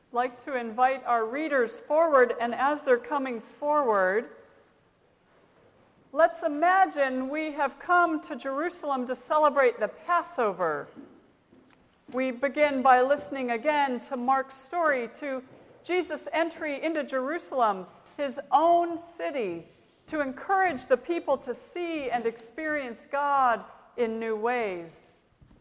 like to invite our readers forward, and as they're coming forward, let's imagine we have come to Jerusalem to celebrate the Passover. We begin by listening again to Mark's story, to Jesus' entry into Jerusalem, his own city, to encourage the people to see and experience God in new ways.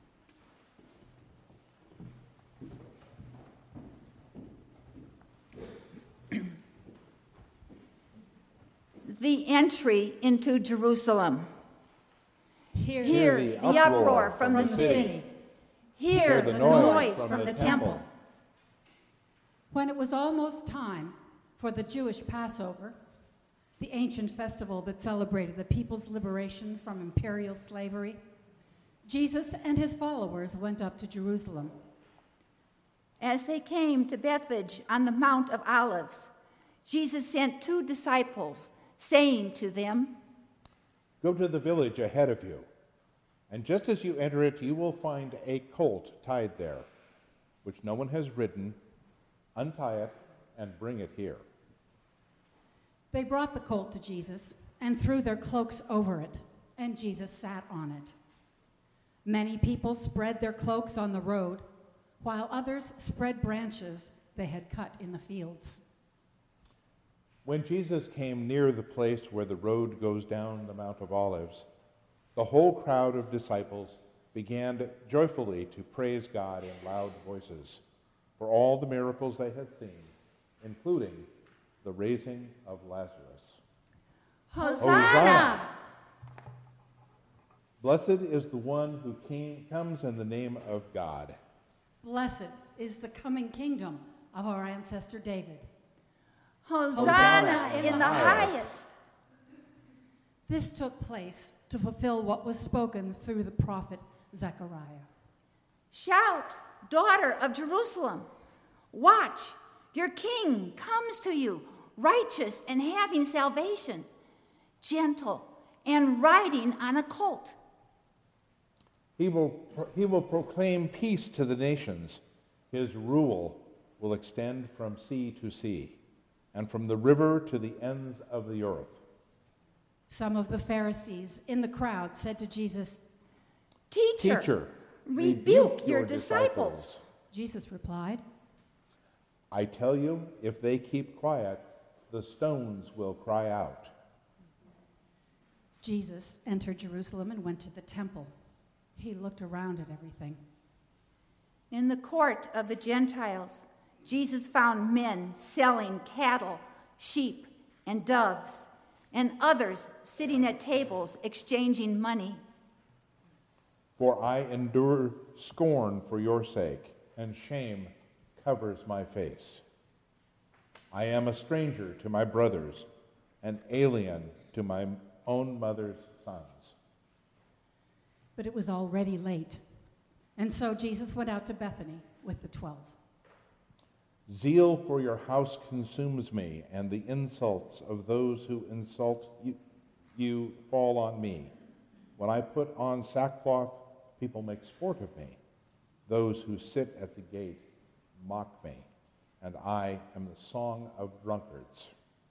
The entry into Jerusalem. Hear the uproar from the city. Hear the noise from the temple. When it was almost time for the Jewish Passover, the ancient festival that celebrated the people's liberation from imperial slavery, Jesus and his followers went up to Jerusalem. As they came to Bethphage on the Mount of Olives, Jesus sent 2 disciples, saying to them, "Go to the village ahead of you, and just as you enter it, you will find a colt tied there, which no one has ridden. Untie it and bring it here." They brought the colt to Jesus and threw their cloaks over it, and Jesus sat on it. Many people spread their cloaks on the road, while others spread branches they had cut in the fields. When Jesus came near the place where the road goes down the Mount of Olives, the whole crowd of disciples began joyfully to praise God in loud voices for all the miracles they had seen, including the raising of Lazarus. Hosanna! Blessed is the one who comes in the name of God. Blessed is the coming kingdom of our ancestor David. Hosanna in the highest! This took place to fulfill what was spoken through the prophet Zechariah. Shout, daughter of Jerusalem! Watch, your king comes to you, righteous and having salvation, gentle and riding on a colt. He will proclaim peace to the nations. His rule will extend from sea to sea, and from the river to the ends of the earth. Some of the Pharisees in the crowd said to Jesus, Teacher, rebuke your disciples. Jesus replied, I tell you, if they keep quiet, the stones will cry out. Jesus entered Jerusalem and went to the temple. He looked around at everything. In the court of the Gentiles, Jesus found men selling cattle, sheep, and doves, and others sitting at tables exchanging money. For I endure scorn for your sake, and shame covers my face. I am a stranger to my brothers, an alien to my own mother's sons. But it was already late, and so Jesus went out to Bethany with the 12. Zeal for your house consumes me, and the insults of those who insult you fall on me. When I put on sackcloth, people make sport of me. Those who sit at the gate mock me, and I am the song of drunkards.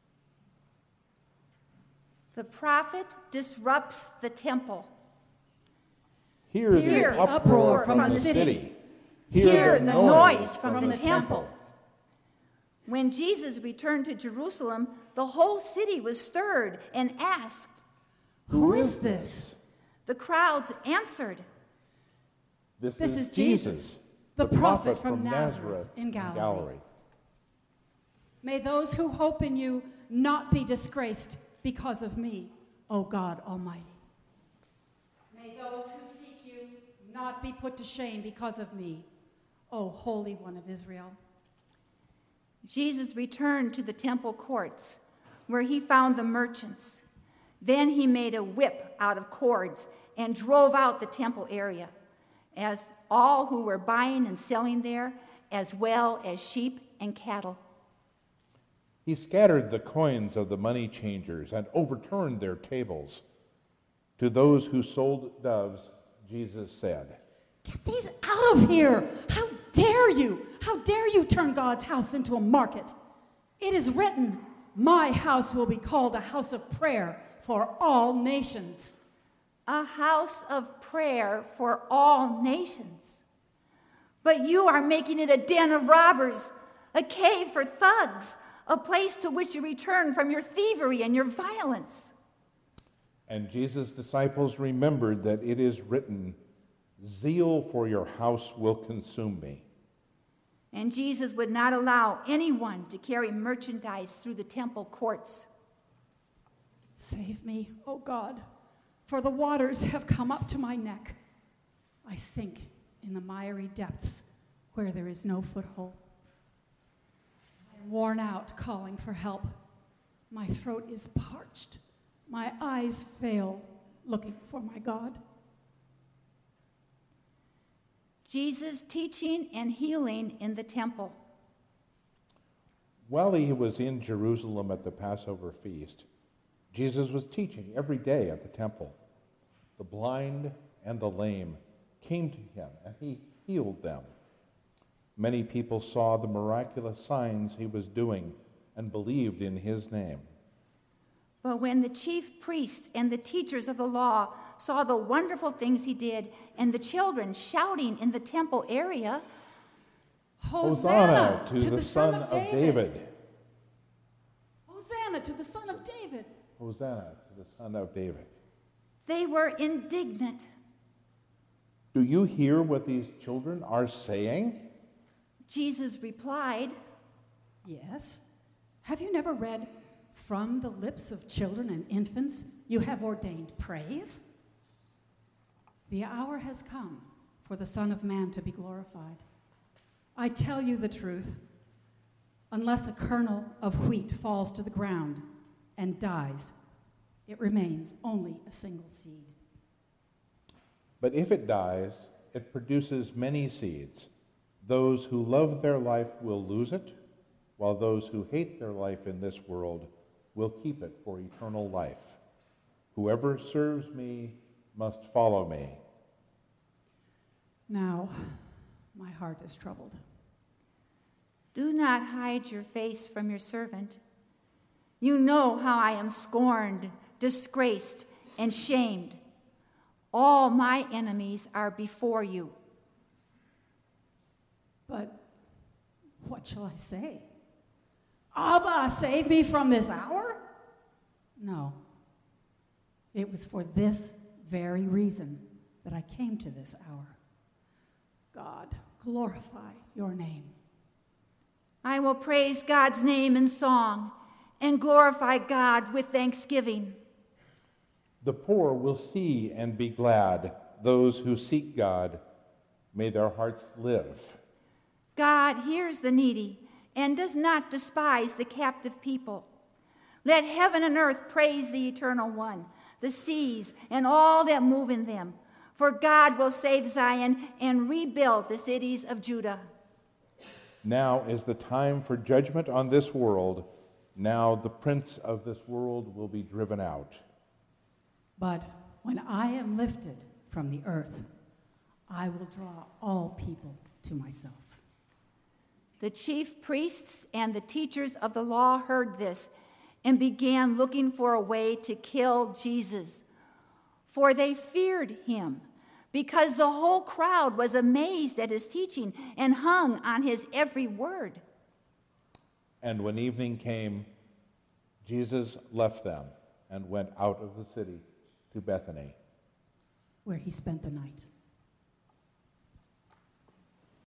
The prophet disrupts the temple. Hear the uproar from the city. Hear the noise from the temple. When Jesus returned to Jerusalem, the whole city was stirred and asked, Who is this? The crowds answered, This is Jesus, the prophet from Nazareth in Galilee. May those who hope in you not be disgraced because of me, O God Almighty. May those who seek you not be put to shame because of me, O Holy One of Israel. Jesus returned to the temple courts, where he found the merchants. Then he made a whip out of cords and drove out the temple area, as all who were buying and selling there, as well as sheep and cattle. He scattered the coins of the money changers and overturned their tables. To those who sold doves, Jesus said, Get these out of here! How dare you? How dare you turn God's house into a market? It is written, my house will be called a house of prayer for all nations. A house of prayer for all nations. But you are making it a den of robbers, a cave for thugs, a place to which you return from your thievery and your violence. And Jesus' disciples remembered that it is written, zeal for your house will consume me. And Jesus would not allow anyone to carry merchandise through the temple courts. Save me, O God, for the waters have come up to my neck. I sink in the miry depths where there is no foothold. I am worn out calling for help. My throat is parched. My eyes fail looking for my God. Jesus teaching and healing in the temple. While he was in Jerusalem at the Passover feast, Jesus was teaching every day at the temple. The blind and the lame came to him, and he healed them. Many people saw the miraculous signs he was doing and believed in his name. But when the chief priests and the teachers of the law saw the wonderful things he did and the children shouting in the temple area, Hosanna to the Son of David! Hosanna to the Son of David! Hosanna to the Son of David! They were indignant. Do you hear what these children are saying? Jesus replied, Yes. Have you never read, from the lips of children and infants you have ordained praise? The hour has come for the Son of Man to be glorified. I tell you the truth, unless a kernel of wheat falls to the ground and dies, it remains only a single seed. But if it dies, it produces many seeds. Those who love their life will lose it, while those who hate their life in this world will keep it for eternal life. Whoever serves me must follow me. Now, my heart is troubled. do not hide your face from your servant. You know how I am scorned, disgraced, and shamed. All my enemies are before you. But what shall I say? Abba, save me from this hour? No. It was for this very reason that I came to this hour. God, glorify your name. I will praise God's name in song and glorify God with thanksgiving. The poor will see and be glad. Those who seek God, may their hearts live. God hears the needy and does not despise the captive people. Let heaven and earth praise the Eternal One, the seas and all that move in them. For God will save Zion and rebuild the cities of Judah. Now is the time for judgment on this world. Now the prince of this world will be driven out. But when I am lifted from the earth, I will draw all people to myself. The chief priests and the teachers of the law heard this and began looking for a way to kill Jesus, for they feared him, because the whole crowd was amazed at his teaching and hung on his every word. And when evening came, Jesus left them and went out of the city to Bethany, where he spent the night.